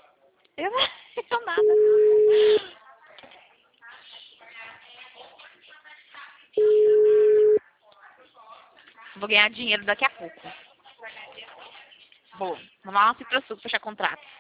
Eu nada. Vou ganhar dinheiro daqui a pouco. Vou. Vamos lá no Citrosuco fechar contrato.